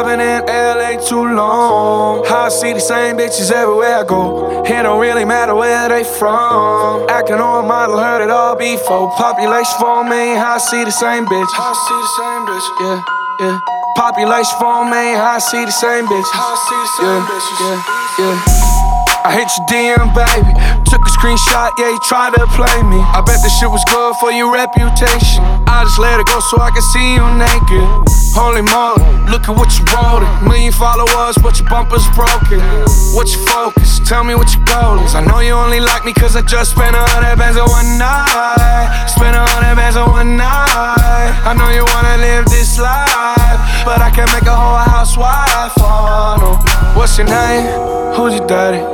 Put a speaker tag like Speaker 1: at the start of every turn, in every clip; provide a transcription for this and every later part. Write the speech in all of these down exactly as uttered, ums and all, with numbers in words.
Speaker 1: been in L A too long. How I see the same bitches everywhere I go. It don't really matter where they from. Acting on a model, heard it all before. Population four million, how I see the same bitch. How I see the same bitch, yeah, yeah. Population four million, how I see the same bitch. How I see the same yeah, bitches, yeah, yeah. I hit your D M, baby. Took a screenshot, yeah, you tried to play me. I bet this shit was good for your reputation. I just let it go so I can see you naked. Holy moly, look at what you wrote. Million followers, but your bumper's broken. What's your focus? Tell me what your goal is. I know you only like me cause I just spent a hundred bands on one night. Spent a hundred bands on one night. I know you wanna live this life, but I can't make a whole housewife. Oh, no. What's your name? Who's your daddy?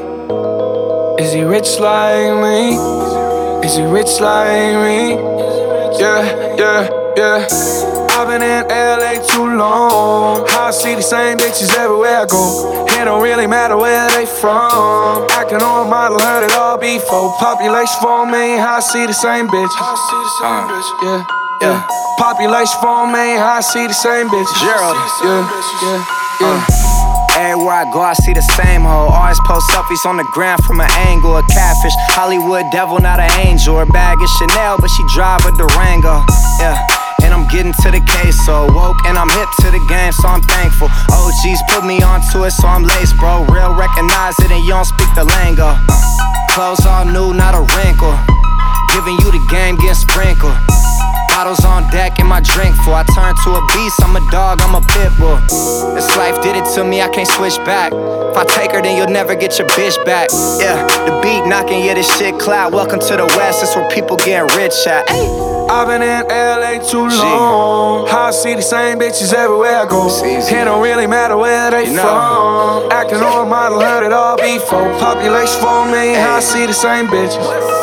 Speaker 1: Is he rich like me? Is he rich like me? Yeah, yeah, yeah. I've been in L A too long. How I see the same bitches everywhere I go. It don't really matter where they from. Acting on a model, heard it all before. Population four million, how I see the same bitch. How I see the same uh, bitch, yeah, yeah. Population four million, how I see the same bitch. Gerald, yeah, yeah, yeah. Uh.
Speaker 2: Everywhere I go, I see the same hoe. Always post selfies on the ground from an angle. A catfish, Hollywood devil, not an angel. Her bag is Chanel, but she drive a Durango. Yeah, and I'm getting to the case, so woke and I'm hip to the game, so I'm thankful. O Gs put me onto it, so I'm laced, bro. Real recognize it, and you don't speak the lingo. Clothes all new, not a wrinkle. Giving you the game, getting sprinkled. Bottles on deck and my drink full. I turn to a beast, I'm a dog, I'm a pit bull. This life did it to me, I can't switch back. If I take her, then you'll never get your bitch back. Yeah, the beat knocking, yeah, this shit cloud. Welcome to the West, it's where people getting rich at. Ay.
Speaker 1: I've been in L A too long. How I see the same bitches everywhere I go. It don't really matter where they you know. from. Acting on a model, heard it all before. Population four million, how I see the same bitches.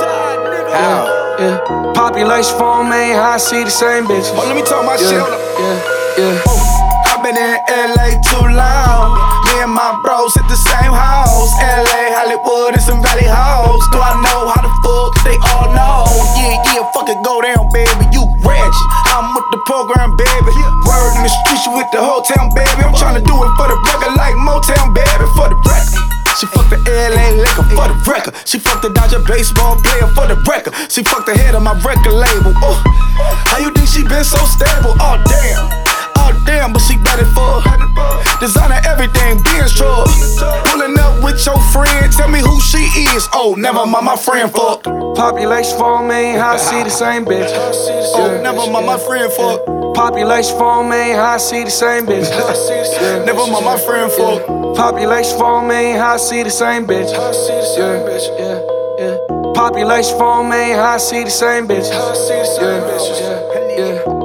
Speaker 2: How?
Speaker 1: Yeah, population four million, how I see the same bitches.
Speaker 3: Oh, let me talk my
Speaker 1: yeah,
Speaker 3: shit.
Speaker 1: Yeah, yeah.
Speaker 3: Oh, I've been in L A too long. Me and my bros at the same house. L A, Hollywood, and some valley hoes. Do I know how the fuck they all know? Yeah, yeah, fuck it, go down, baby. You ratchet. I'm with the program, baby. Word in the streets, you with the whole town, baby. I'm tryna do it for the record, like Motown, baby, for the record. She fucked the L A liquor for the record. She fucked the Dodger baseball player for the record. She fucked the head of my record label. Ooh. How you think she been so stable? Oh damn, oh damn, but she got it for designer everything, being strong. Pulling up with your friend, tell me who she is. Oh, never mind, my friend fucked.
Speaker 1: Population four million, how I see the same bitch.
Speaker 3: Oh, never mind, my friend fucked.
Speaker 1: Population four million, how I see the same bitch.
Speaker 3: Never mind, my friend fucked.
Speaker 1: Population four million, how I see the same bitch. Yeah, yeah, yeah. Population four million, how I see the same bitch. Yeah, yeah, yeah.